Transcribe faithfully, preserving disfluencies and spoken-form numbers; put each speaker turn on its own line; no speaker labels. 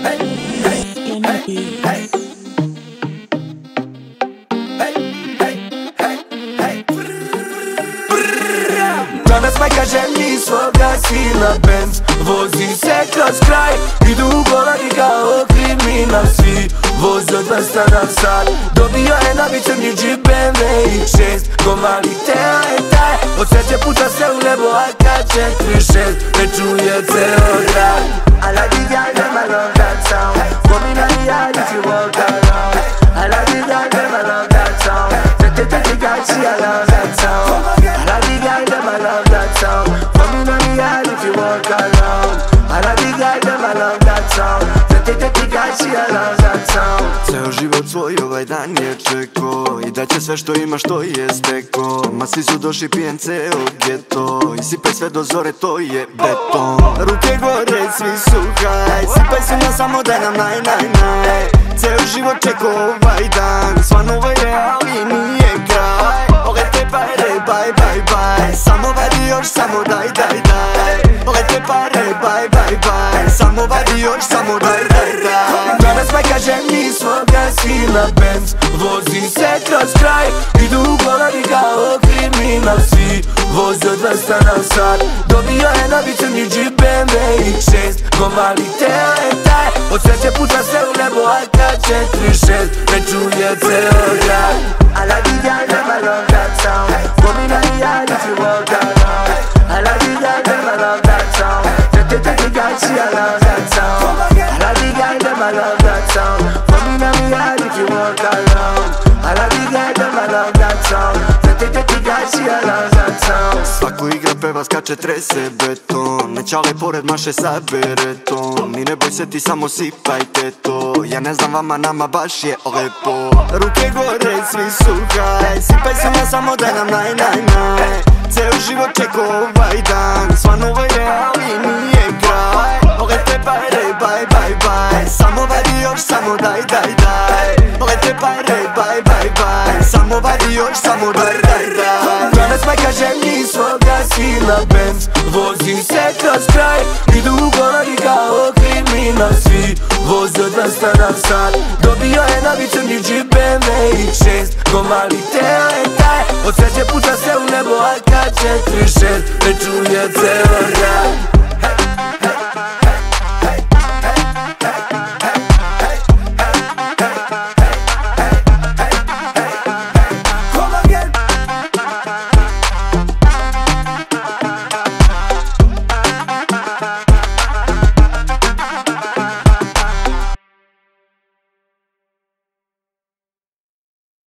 Danas majka ženi svoga sina Benz vozi se kroz kraj, idu u golani kao kriminal. Svi voze od dvesta na sat, dobio je novi crni džip B M W X šest. Ko mali teo je taj, od sreće puta se u nebo A K četiri šest. Ne čuje ceo grad, I like the guy, them I love that sound. For me not the yard if you walk around. I like the guy, them I love that sound. Take the take the guy, she I love that sound. I like the guy, them I love that sound. For me not the yard if you walk around. I like the guy, them I love that sound. Take the take the guy, she I love that sound.
Ceo život svoj ovaj dan je čeko i daće sve što ima što je steko. Ma svi su došli pijen ceo geto i sipaj sve do zore, to je beton. Ruke gore, svi su haj, sipaj se na samo daj nam naj, naj, naj. Ceo život čeko ovaj dan, sva novo je, ali nije kraj. Ove te pare, baj, baj, baj, samo vadi još, samo daj, daj, daj. Ove te pare, baj, baj, baj, samo vadi još, samo daj, daj, daj.
Danas majka ženi svoga sina Benz vozi se kroz kraj, idu u golani kao kriminal. Svi voze od dvesta na sat, dobio je novi crni džip B M W X šest. Ko mali teo je taj, od sreće puta se u nebo A K četiri šest. Ne čuje ceo grad, I like the guy, them I love that sound. For me not the yard if you walk around. I like the guy, them I love that sound. Take the take the guy, she I love that sound. I like the guy, them I love that sound. For me not the yard if you walk around. I like the guy, them I love that sound. Take the take the guy, she I love that sound.
Svako igra, peva, skače, trese beton. Nećale pored maše sabere ton. I ne boj se ti, samo sipajte to. Ja ne znam vama, nama baš je lepo. Ruke gore, svi su haj, sipaj se na samo daj nam naj, naj, naj. Ceo život čeko ovaj dan, sva novo je, ali nije kraj. Ove te pare, baj, baj, baj, samo vadi još, samo daj, daj, daj. Ove te pare, baj, baj, baj, samo vadi još, samo daj, daj, daj.
Danas majka ženi svoga sina Benz vozi se kroz kraj, idu u golani kao kriminal. Svi voze od dvesta na sat, dobio je novi crni džip B M W X šest. Ko mali teo je taj, od sreće puta se u nebo A K četiri šest. Ne čuje ceo grad,